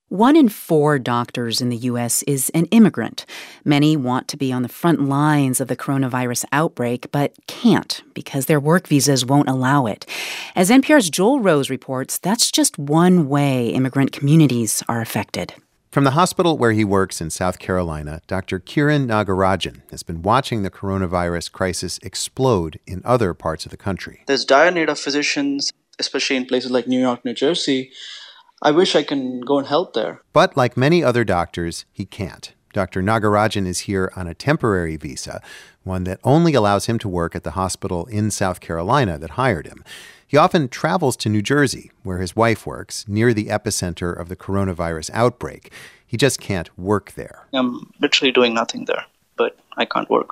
1 in 4 doctors in the U.S. is an immigrant. Many want to be on the front lines of the coronavirus outbreak, but can't because their work visas won't allow it. As NPR's Joel Rose reports, that's just one way immigrant communities are affected. From the hospital where he works in South Carolina, Dr. Kiran Nagarajan has been watching the coronavirus crisis explode in other parts of the country. There's dire need of physicians, especially in places like New York, New Jersey. I wish I can go and help there. But like many other doctors, he can't. Dr. Nagarajan is here on a temporary visa, one that only allows him to work at the hospital in South Carolina that hired him. He often travels to New Jersey, where his wife works, near the epicenter of the coronavirus outbreak. He just can't work there. I'm literally doing nothing there, but I can't work.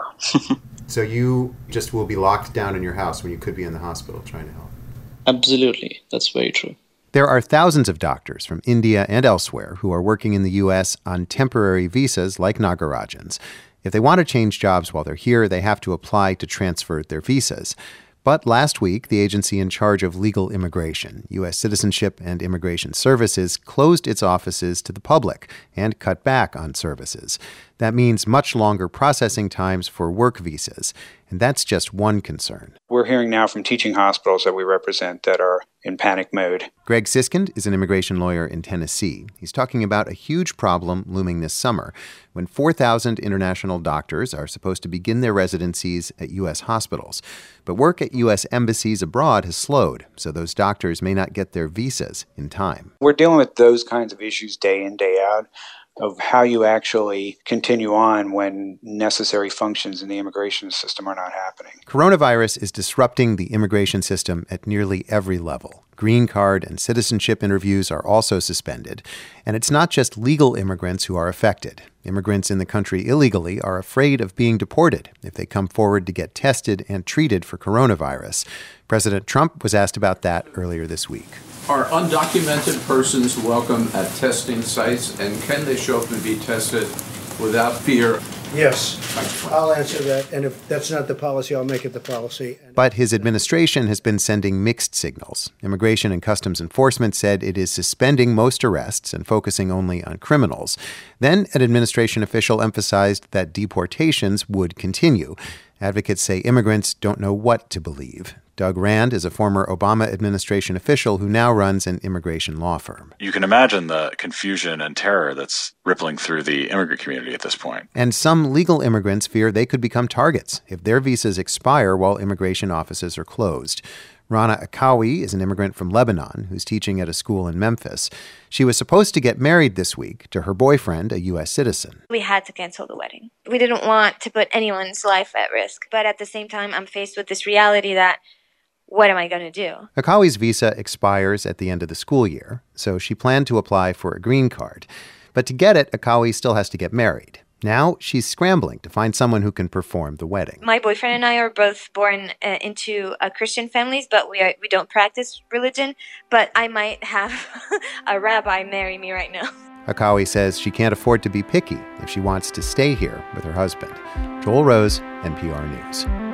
So you just will be locked down in your house when you could be in the hospital trying to help? Absolutely. That's very true. There are thousands of doctors from India and elsewhere who are working in the U.S. on temporary visas like Nagarajan's. If they want to change jobs while they're here, they have to apply to transfer their visas. But last week, the agency in charge of legal immigration, U.S. Citizenship and Immigration Services, closed its offices to the public and cut back on services. That means much longer processing times for work visas. And that's just one concern. We're hearing now from teaching hospitals that we represent that are in panic mode. Greg Siskind is an immigration lawyer in Tennessee. He's talking about a huge problem looming this summer when 4,000 international doctors are supposed to begin their residencies at U.S. hospitals. But work at U.S. embassies abroad has slowed, so those doctors may not get their visas in time. We're dealing with those kinds of issues day in, day out, of how you actually continue on when necessary functions in the immigration system are not happening. Coronavirus is disrupting the immigration system at nearly every level. Green card and citizenship interviews are also suspended. And it's not just legal immigrants who are affected. Immigrants in the country illegally are afraid of being deported if they come forward to get tested and treated for coronavirus. President Trump was asked about that earlier this week. Are undocumented persons welcome at testing sites, and can they show up and be tested without fear? Yes, I'll answer that, and if that's not the policy, I'll make it the policy. But his administration has been sending mixed signals. Immigration and Customs Enforcement said it is suspending most arrests and focusing only on criminals. Then an administration official emphasized that deportations would continue. Advocates say immigrants don't know what to believe. Doug Rand is a former Obama administration official who now runs an immigration law firm. You can imagine the confusion and terror that's rippling through the immigrant community at this point. And some legal immigrants fear they could become targets if their visas expire while immigration offices are closed. Rana Akawi is an immigrant from Lebanon who's teaching at a school in Memphis. She was supposed to get married this week to her boyfriend, a U.S. citizen. We had to cancel the wedding. We didn't want to put anyone's life at risk. But at the same time, I'm faced with this reality that what am I going to do? Akawi's visa expires at the end of the school year, so she planned to apply for a green card. But to get it, Akawi still has to get married. Now she's scrambling to find someone who can perform the wedding. My boyfriend and I are both born into Christian families, but we don't practice religion. But I might have a rabbi marry me right now. Akawi says she can't afford to be picky if she wants to stay here with her husband. Joel Rose, NPR News.